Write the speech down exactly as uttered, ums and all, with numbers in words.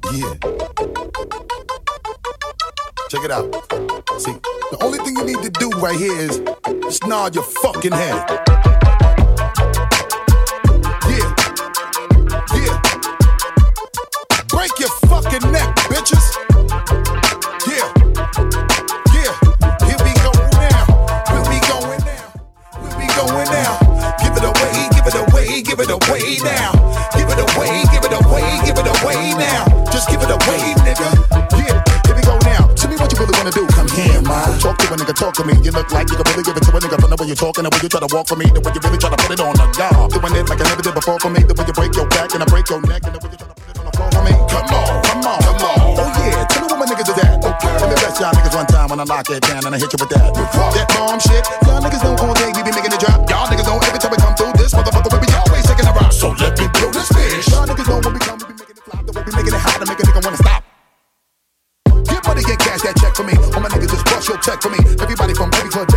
Yeah. Check it out. See, the only thing you need to do right here is just nod your fucking head. Yeah. Yeah. Break your fucking neck, bitches. Yeah. Yeah. Here we go now. Here we going now. Here we going now. Give it away, give it away, give it away now. Give it away, give it away, give it away now. Just give it away, nigga. Yeah. Here we go now. Tell me what you really wanna do. Come here, man. Talk to a nigga, talk to me. You look like you can really give it to a nigga from the way you're talking, the way you try to walk for me, the way you really try to put it on the guard. Doing it like I never did before for me, the way you break your back and I break your neck, and the way you try to put it on the floor for me. Come on, come on, come on. Oh yeah, tell me what my niggas is at. Okay. Let me bless y'all niggas one time when I lock it down and I hit you with that. That bomb shit. Y'all niggas know all day we be making it drop. Y'all niggas know every time we come through this motherfucker we be always taking a rock. So let me blow this fish. Y'all niggas know when we come we be making it flop, the way we making it hot to make a nigga wanna stop. Get money, get cash, that check for me. All my niggas just bust your check for me. Everybody from every club